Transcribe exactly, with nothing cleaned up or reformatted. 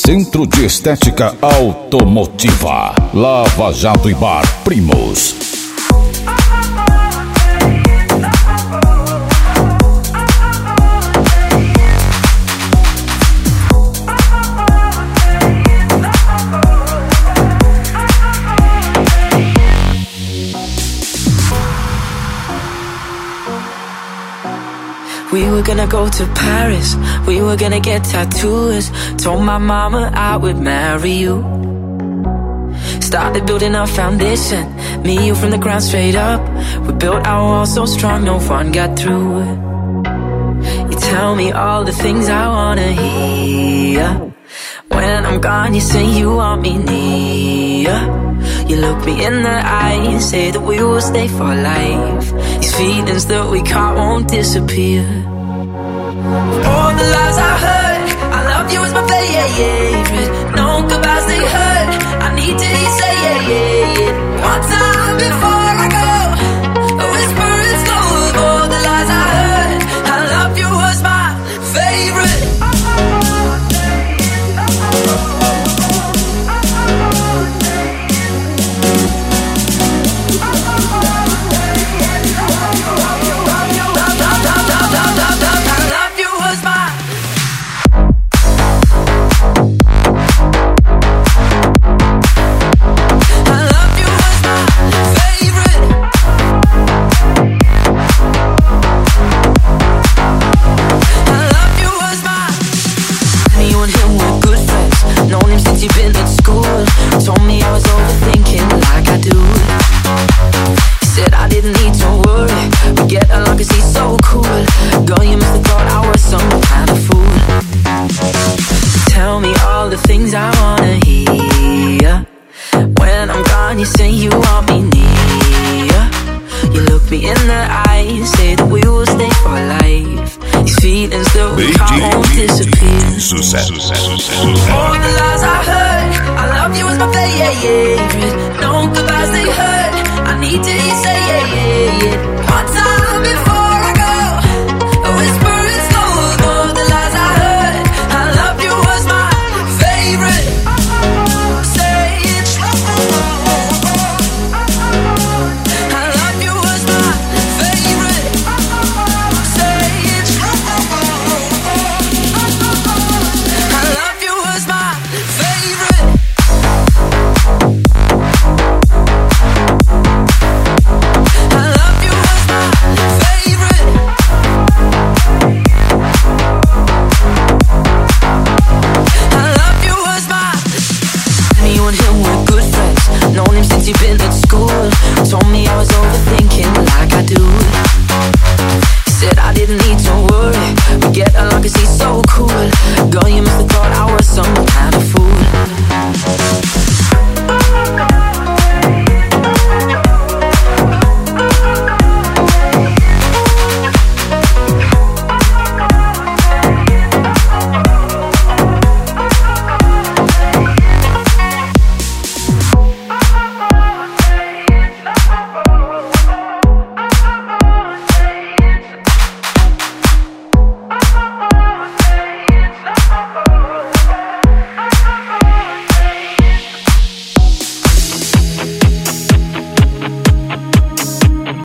Centro de Estética Automotiva, Lava Jato e Bar Primos. We were gonna go to Paris, we were gonna get tattoos. Told my mama I would marry you. Started building our foundation, me and you from the ground straight up. We built our walls so strong, no one got through. You tell me all the things I wanna hear. When I'm gone, you say you want me near. You look me in the eye and say that we will stay for life. These feelings that we caught won't disappear. All the lies I heard, I love you is my favorite. No goodbyes, they hurt, I need to hear you say yeah, yeah, yeah. One time before I go, a whisper is gold. All the lies I heard, I love you was my favorite. Sucesso, sucesso, sucesso. All the lies I heard, I love you was my favorite. No goodbyes, they hurt.